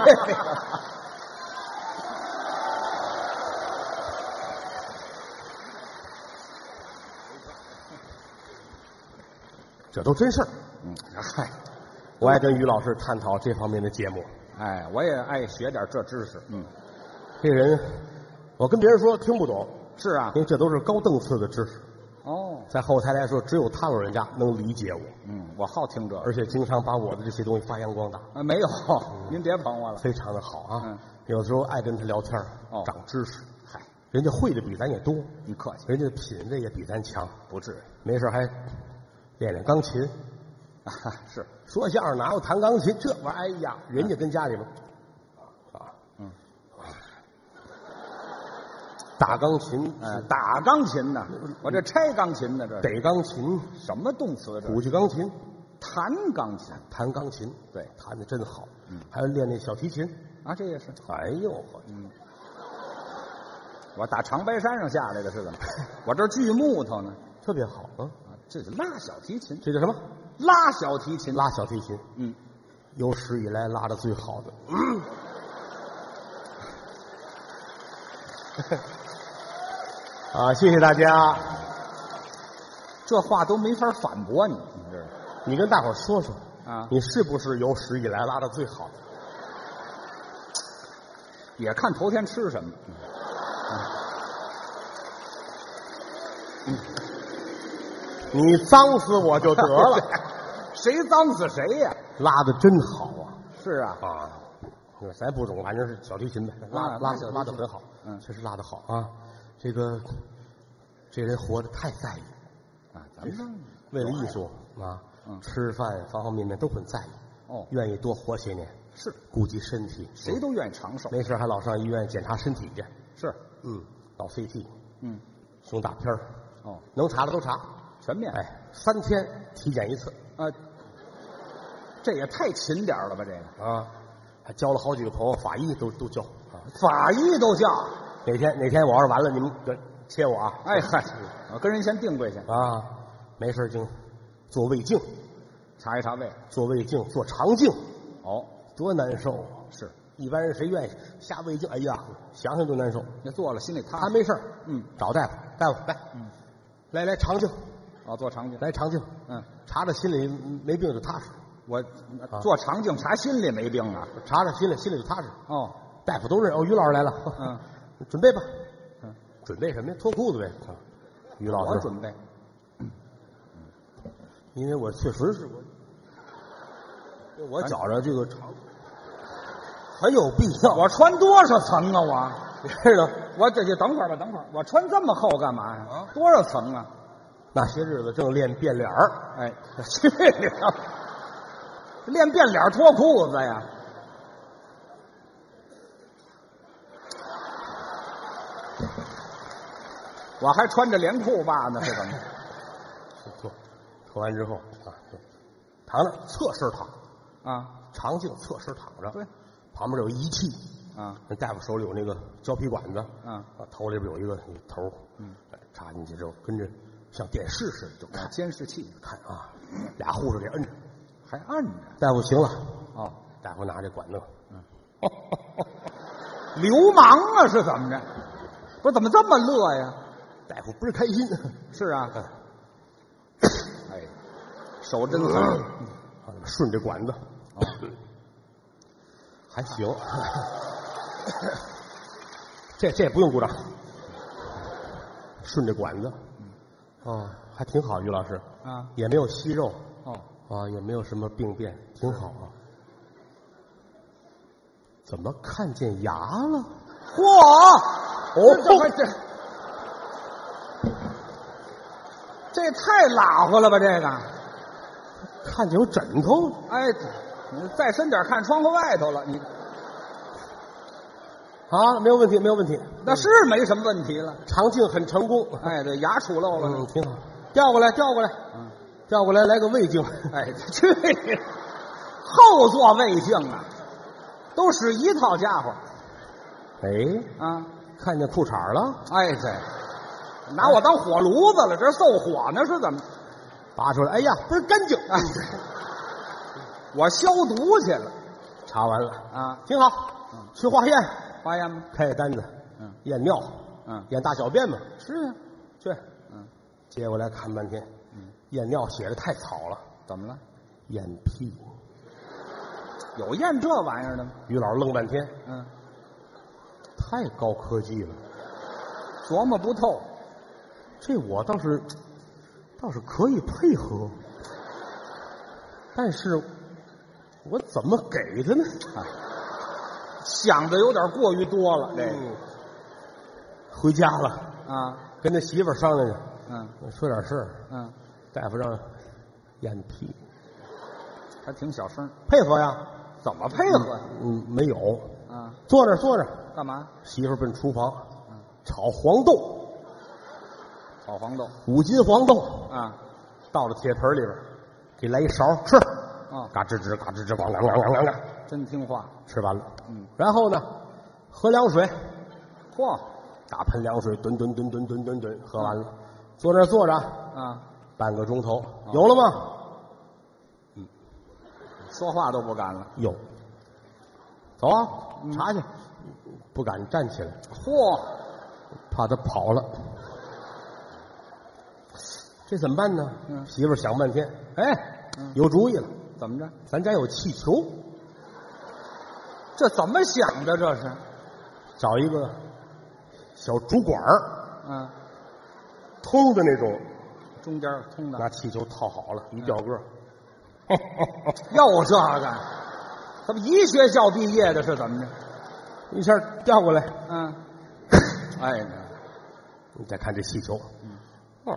B: 这都真事儿。
C: 嗯，嗨，
B: 我爱跟于老师探讨这方面的节目。
C: 哎，我也爱学点这知识。嗯，
B: 这人，我跟别人说听不懂，
C: 是啊
B: 因，为这都是高档次的知识，
C: 哦，
B: 在后台来说，只有他老人家能理解我，
C: 嗯，我好听这个。
B: 而且经常把我的这些东西发扬光大，
C: 啊，没有，您别捧我了。
B: 非常的好啊。
C: 嗯
B: 有的时候爱跟他聊天，
C: 哦
B: 长知识。
C: 嗨，
B: 人家会的比咱也多，
C: 你客气，
B: 人家的品味也比咱强，
C: 不至于。
B: 没事还练练钢琴。
C: 啊，是，
B: 说相声哪有弹钢琴这玩意儿？哎呀，人家跟家里边啊，
C: 嗯，
B: 打钢琴，
C: 哎，打钢琴呢，我这拆钢琴呢，这是
B: 逮钢琴，
C: 什么动词？这
B: 鼓起钢琴，
C: 弹钢琴
B: 弹钢琴，
C: 对
B: 弹的真好。
C: 嗯
B: 还有练那小提琴。
C: 啊，这也是。
B: 哎呦，我
C: 嗯，我打长白山上下来的是怎么？我这锯木头呢。
B: 特别好啊！
C: 啊，这是拉小提琴，
B: 这叫什么？
C: 拉小提琴，
B: 拉小提琴，
C: 嗯，
B: 有史以来拉的最好的。啊，谢谢大家。
C: 这话都没法反驳你，你知道吗？
B: 你跟大伙儿说说
C: 啊
B: 你是不是有史以来拉的最好的？
C: 也看头天吃什么。
B: 你脏死我就得了。
C: 谁脏死谁呀？
B: 拉的真好啊！
C: 是啊，
B: 啊，咱不懂，反正是小提琴呗，拉拉
C: 啊拉小提琴
B: 拉的很好，
C: 嗯
B: 确实拉的好啊。这个这人活得太在意，
C: 啊，咱们
B: 为了艺术啊，
C: 嗯
B: 吃饭方方面面都很在意，
C: 哦，
B: 愿意多活些年，
C: 是
B: 顾及身体，
C: 谁都愿意长寿。
B: 没事还老上医院检查身体去，
C: 是，
B: 嗯，搞 C T，
C: 嗯，
B: 胸大片儿
C: 哦，
B: 能查的都查，
C: 全面。
B: 哎，三天体检一次
C: 呃，这也太勤点儿了吧？这个
B: 啊，还交了好几个朋友，法医都都交啊。
C: 法医都叫。
B: 哪天哪天我要是完了，你们给切我啊！
C: 哎嗨，我跟人先定规去，
B: 啊，没事就做胃镜，
C: 查一查胃。
B: 做胃镜，做肠镜，
C: 哦，
B: 多难受啊！
C: 是，
B: 一般人谁愿意下胃镜？哎呀，想想就难受。
C: 那做了心里踏实。
B: 他没事儿
C: 嗯，
B: 找大夫，大夫来，
C: 嗯，
B: 来来肠镜，
C: 哦，做肠镜。
B: 来肠镜，
C: 嗯，
B: 查查心里没病就踏实，
C: 我
B: 啊
C: 做肠镜查心里没病啊。
B: 查查心里心里就踏实。
C: 哦，
B: 大夫都认哦，于老师来了，
C: 嗯，
B: 准备吧，
C: 嗯，
B: 准备什么呀？脱裤子呗。啊于老师，
C: 我准备。
B: 因为我确实是我，我觉着这个肠很有必要。
C: 我穿多少层啊？我
B: 你知道，
C: 我这就等会儿吧，等会儿。我穿这么厚干嘛呀？
B: 啊
C: 多少层啊？
B: 那些日子正练变脸儿，
C: 哎，去你的！练变脸脱裤子呀？我还穿着连裤袜呢，是怎么？
B: 脱脱完之后啊，就躺着侧身躺，
C: 啊
B: 肠镜侧身躺着，
C: 对，
B: 旁边有仪器，
C: 啊
B: 那大夫手里有那个胶皮管子，
C: 啊
B: 啊，头里边有一个一个头，
C: 嗯，
B: 插进去之后跟着像电视似的就
C: 啊！
B: 看
C: 监视器
B: 看啊，俩护士给摁着，
C: 还按着
B: 大夫行了，
C: 哦，
B: 大夫拿这管子，
C: 流氓啊，是怎么着？ 不是怎么这么乐呀？
B: 大夫倍儿开心。
C: 是啊，哎，手真疼，
B: 嗯、顺着管子，
C: 哦、
B: 还行。这这不用鼓掌，顺着管子，哦，还挺好，于老师
C: 啊，
B: 也没有息肉，
C: 哦，
B: 啊，也没有什么病变，挺好啊。怎么看见牙了？
C: 嚯！
B: 哦，
C: 这这这太拉乎了吧？这个
B: 看见有枕头。
C: 哎，你再深点看窗户外头了，你
B: 啊，没有问题，没有问题，
C: 那是没什么问题了。
B: 肠镜很成功。
C: 哎，这牙杵漏了，
B: 嗯，挺好。调过来，调过来，
C: 嗯，
B: 调过来，来个胃镜。
C: 哎，去后座胃镜啊，都使一套家伙。
B: 哎，
C: 啊，
B: 看见裤衩了。
C: 哎，这拿我当火炉子了，这凑火呢是怎么？
B: 拔出来，哎呀，倍儿干净。
C: 哎，我消毒去了。
B: 查完了
C: 啊，
B: 挺好。
C: 嗯，
B: 去化验，
C: 化验吗？
B: 开个单子。
C: 嗯，
B: 验尿。
C: 嗯，
B: 验大小便嘛。
C: 是啊，
B: 去。
C: 嗯，
B: 接过来看半天。
C: 嗯，
B: 验尿写的太草了。
C: 怎么了？
B: 验屁。
C: 有验这玩意儿的吗？
B: 于老师愣半天。
C: 嗯，
B: 太高科技了，
C: 琢磨不透。
B: 这我倒是倒是可以配合，但是我怎么给他呢？
C: 啊，想的有点过于多了。这个、
B: 嗯、回家了
C: 啊，
B: 跟他媳妇儿商量去。
C: 嗯，
B: 说点事儿。
C: 嗯，
B: 大夫让验屁，
C: 还挺小声。
B: 配合呀？
C: 怎么配合？
B: 嗯，嗯没有。
C: 啊，
B: 坐那坐着。
C: 干嘛？
B: 媳妇儿奔厨房。
C: 嗯，
B: 炒黄豆。
C: 炒黄豆，
B: 五斤黄豆
C: 啊，
B: 倒到铁盆里边，给来一勺吃。
C: 哦，
B: 嘎吱吱，嘎吱吱，咣啷啷啷啷啷，
C: 真听话。
B: 吃完了。
C: 嗯，
B: 然后呢，喝凉水。
C: 嚯，
B: 大盆凉水，吨吨吨吨吨吨吨，喝完了，坐那坐着
C: 啊，
B: 半个钟头，有了吗？
C: 嗯，说话都不敢了。
B: 有。走啊，查去。不敢站起来。
C: 嚯，
B: 怕他跑了。这怎么办呢？
C: 嗯，
B: 媳妇儿想半天，哎，
C: 嗯，
B: 有主意了。
C: 怎么着？
B: 咱家有气球。
C: 这怎么想的？这是
B: 找一个小竹管儿，
C: 嗯，
B: 通的那种，
C: 中间通的，
B: 拿气球套好了，一吊个。
C: 嗯、又这个，他们一学校毕业的是怎么着？
B: 一下调过来。
C: 嗯，哎，
B: 你再看这气球。
C: 嗯。
B: 哦，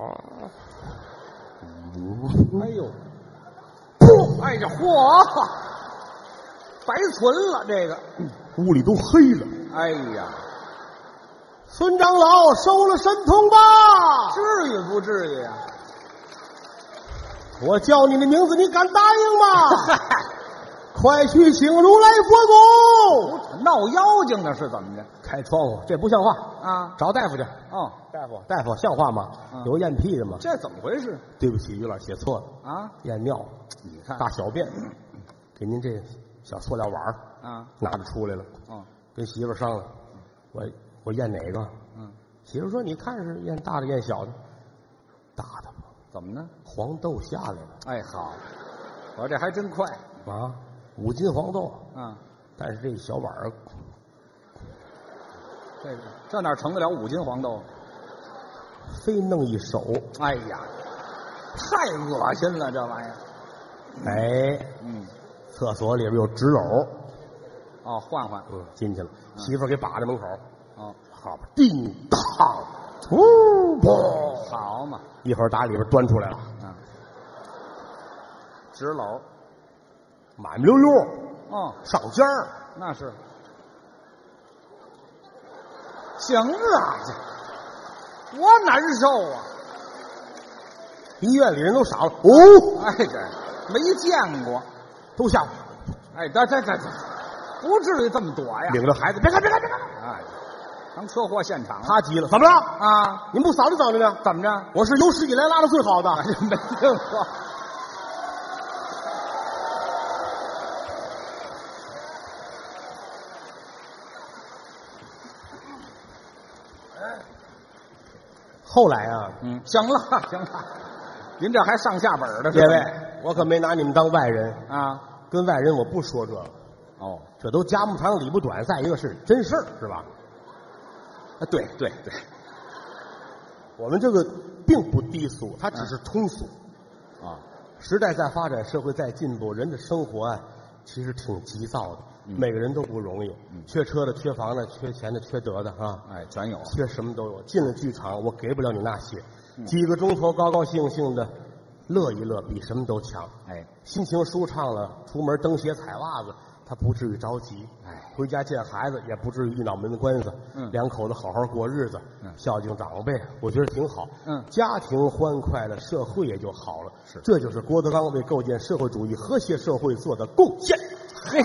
C: 哎呦，噗！哎呀，嚯，白存了这个，
B: 屋里都黑了。
C: 哎呀，
B: 孙长老收了神通吧？
C: 至于不至于啊？
B: 我叫你的名字，你敢答应吗？快去请如来佛祖！
C: 闹妖精呢是怎么着？
B: 开窗户，这不像话
C: 啊！
B: 找大夫去。
C: 哦，
B: 大夫，大夫，像话吗？
C: 嗯、
B: 有验屁的吗？
C: 这怎么回事？
B: 对不起，于老师写错了
C: 啊！
B: 验尿，
C: 你看
B: 大小便，给您这小塑料碗
C: 啊
B: 拿着出来了。
C: 哦，
B: 跟媳妇商量，我我验哪个？
C: 嗯，
B: 媳妇说你看是验大的验小的，大的吧？
C: 怎么呢？
B: 黄豆下来了。
C: 哎，好，我这还真快
B: 啊！五斤黄豆
C: 啊，
B: 但是这小碗儿，
C: 这个这哪盛得了五斤黄豆？
B: 非弄一手。
C: 哎呀，太恶心了，这玩意儿。
B: 哎，
C: 嗯，
B: 厕所里边有纸篓。
C: 哦，换换。
B: 嗯，进去了，媳妇儿给把在门口。
C: 哦，
B: 好吧，叮当，呜，啵，
C: 好嘛，
B: 一会儿打里边端出来了。
C: 啊，纸篓。
B: 满溜溜，
C: 哦，
B: 上尖儿，
C: 那是，行啊，这多难受啊！
B: 医院里人都傻了。哦，
C: 哎，这没见过，
B: 都吓。
C: 哎，这这这这，不至于这么躲呀！
B: 领着孩子，别看别看别看！
C: 哎，当车祸现场。
B: 他急了，怎么了？
C: 啊，
B: 你们不扫地扫地呢？
C: 怎么着？
B: 我是有史以来拉的最好的。
C: 哎，没听说。
B: 后来啊，
C: 嗯，行了行了，您这还上下本的，
B: 各位，我可没拿你们当外人
C: 啊，
B: 跟外人我不说这个。
C: 哦，
B: 这都家不长里不短，再一个是真事儿，是吧？
C: 啊，对对对，
B: 我们这个并不低俗，它只是通俗。
C: 啊，
B: 时代在发展，社会在进步，人的生活啊，其实挺急躁的。
C: 嗯、
B: 每个人都不容易，
C: 嗯、
B: 缺车的、缺房的、缺钱的、缺德的啊，
C: 哎，全有，
B: 缺什么都有。进了剧场，我给不了你那些，
C: 嗯、
B: 几个钟头高高兴兴的乐一乐，比什么都强。
C: 哎，
B: 心情舒畅了，出门蹬鞋踩袜子。他不至于着急，
C: 哎，
B: 回家见孩子也不至于一脑门子官司，
C: 嗯，
B: 两口子好好过日子，
C: 嗯，
B: 孝敬长辈，我觉得挺好，
C: 嗯，
B: 家庭欢快了，社会也就好了，
C: 是，
B: 这就是郭德纲为构建社会主义和谐社会做的贡献。
C: 嘿，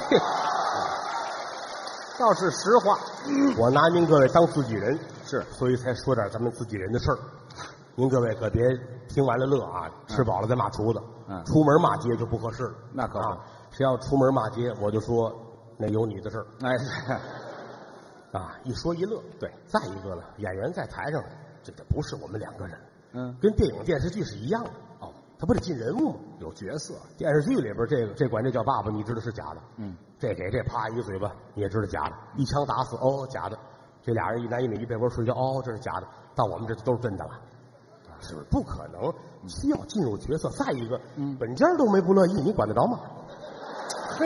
C: 倒是实话，
B: 我拿您各位当自己人，
C: 是，
B: 所以才说点咱们自己人的事儿。您各位可别听完了乐啊，吃饱了再骂厨子，
C: 嗯，
B: 出门骂街就不合适了，
C: 那可不。
B: 啊谁要出门骂街，我就说那有你的事儿。
C: 哎，
B: 啊，一说一乐。
C: 对，
B: 再一个呢，演员在台上，这个不是我们两个人，
C: 嗯，
B: 跟电影电视剧是一样的。
C: 哦，
B: 他不得进人物吗？
C: 有角色。
B: 电视剧里边这个这管这叫爸爸，你知道是假的。
C: 嗯，
B: 这给这啪一个嘴巴，你也知道假的。一枪打死，哦，假的。这俩人一男一女一被窝睡觉，哦，这是假的。到我们这都是真的了。是不是不可能？需要进入角色。再一个，
C: 嗯，
B: 本家都没不乐意，你管得着吗？
C: 嘿，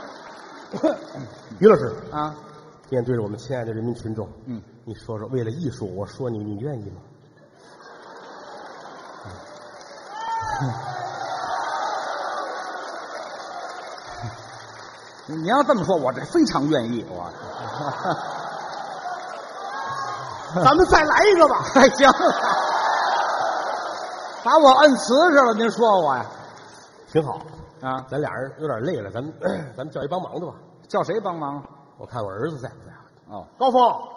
B: 于老师
C: 啊，
B: 面对着我们亲爱的人民群众，
C: 嗯，
B: 你说说，为了艺术，我说你，你愿意吗？
C: 嗯、你要这么说，我这非常愿意。我，
B: 咱们再来一个吧。
C: 哎，行了，把我摁瓷实了，您说我呀？
B: 挺好。
C: 啊，
B: 咱俩人有点累了，咱们咱们叫一帮忙的吧。
C: 叫谁帮忙？
B: 我看我儿子在不在。
C: 哦，
B: 高峰，